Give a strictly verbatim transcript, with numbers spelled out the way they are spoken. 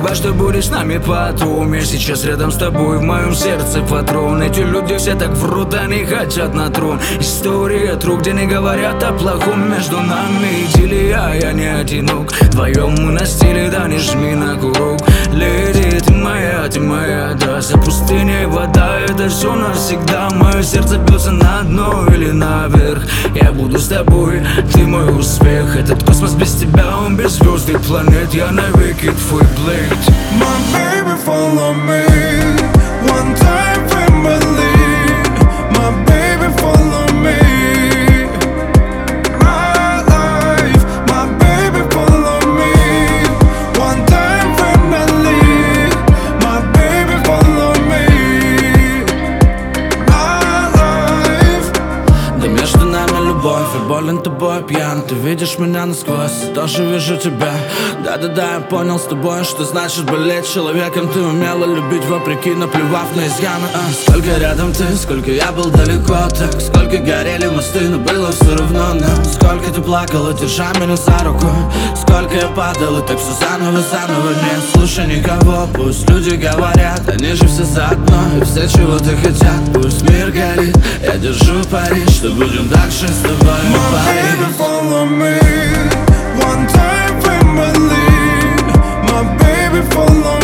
Спасибо, что будешь с нами потом. Я сейчас рядом с тобой, в моем сердце патрон. Эти люди все так врут, они хотят на трон. История от рук, где не говорят о плохом. Между нами идиллия, я не одинок. Вдвоем мы на стиле, да не жми на курок. Леди, ты моя, ты моя, да. За пустыней вода, это все навсегда. Мое сердце бьется на дно или наверх. Я буду с тобой, ты мой успех. Этот космос без тебя, он без звезд и планет. Я навеки твой блейд. My baby, follow me. One time, family. My baby, follow me. My life, my baby, follow me. One time, family. My baby, follow me. My life. Да между нами любовь, и болен тобой пьян. Ты видишь меня насквозь, я тоже вижу тебя. Да-да-да, я понял с тобой, что значит болеть человеком. Ты умела любить вопреки, наплевав на изъяны. а. Сколько рядом ты, сколько я был далеко так. Сколько горели мосты, но было все равно нам. Сколько ты плакала, держа меня за руку. Сколько я падал, и так все заново, заново. Не слушай никого, пусть люди говорят. Они же все заодно, и все чего-то хотят. Пусть мир горит, я держу пари, что будем дальше с тобой. My baby, follow me. One time, family. My baby, follow me.